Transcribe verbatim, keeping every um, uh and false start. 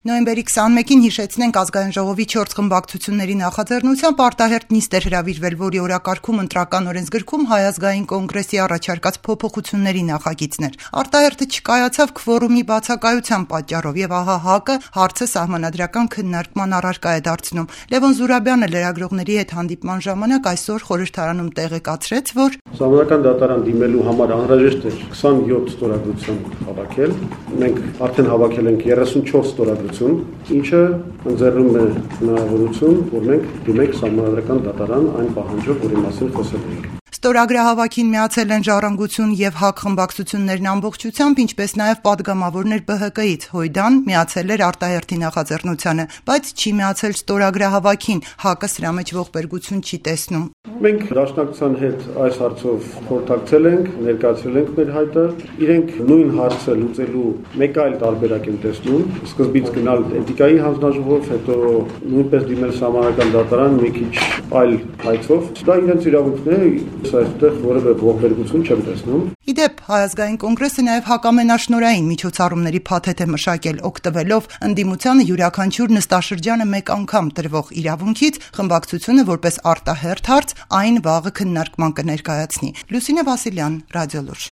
Նոյեմբերի քսանմեկին հիշեցնենք ազգային ժողովի չորս խմբակցությունների նախաձեռնությամբ արտահերտ նիստ էր հրավիրվել, որի օրակարգում ընտրական օրենսգրքում Հայ ազգային կոնգրեսի առաջարկած փոփոխությունների նախագիծն էր։ Արտահերթը չկայացավ քվորումի բացակայության պատճառով, եւ ահա ՀԱԿ-ը հարցը սահմանադրական քննարկման առարկա է դարձնում։ Լևոն Զուրաբյանը լրագրողների հետ հանդիպման ժամանակ այսօր խորհրդարանում տեղեկացրեց, որ Սահմանադրական դատարան դիմելու համար անհրաժեշտ էր քսանյոթ ստորագրություն հավաքել։ Մենք արդեն հավաքել ենք երեսունչորս ստորագրություն, ինչը ընձեռում է հնարավորություն, որ մենք դիմենք սահմանադրական դատարան այն պահանջով, որի մասին խոսել ենք։ Ստորագրահավաքին միացել են Ժառանգություն եւ ՀԱԿ խմբակցություններն ամբողջությամբ, ինչպես նաեւ պատգամավորներ Բ Հ Կ-ից։ Հույդան միացել էր արտահերթի նախաձեռնությանը, բայց չի միացել ստորագրահավաքին։ ՀԱԿ-ը սրա մեջ ողբերգություն չի տեսնում։ Մենք դաշնակցության հետ այս հարցով խորհրդակցել ենք, ներկայացրել ենք մեր հայտը։ Իրենք նույն հարցը լուծելու մեկ այլ տարբերակ են տեսնում։ Սկզբից գնալ էթիկայի հանձնաժողով, հետո նույնպես դիմել սահմանադրական դատարան մի քիչ այլ հայցով։ Դա իրենց իրավունքն է, այստեղ որևէ ողբերգություն չեմ տեսնում։ Իդեպ Հայ ազգային կոնգրեսը նաև հակամենաշնորհային միջոցառումների փաթեթ է մշակել, օգտվելով ընդդիմությանը յուրաքանչյուր նստաշրջանը մեկ անգամ տրվող իրավունքից, խմբակցությունը որպես արտահերթ հարց այն վաղը քննարկման կներկայացնի։ Լուսինե Վասիլյան, Ռադիոլուր։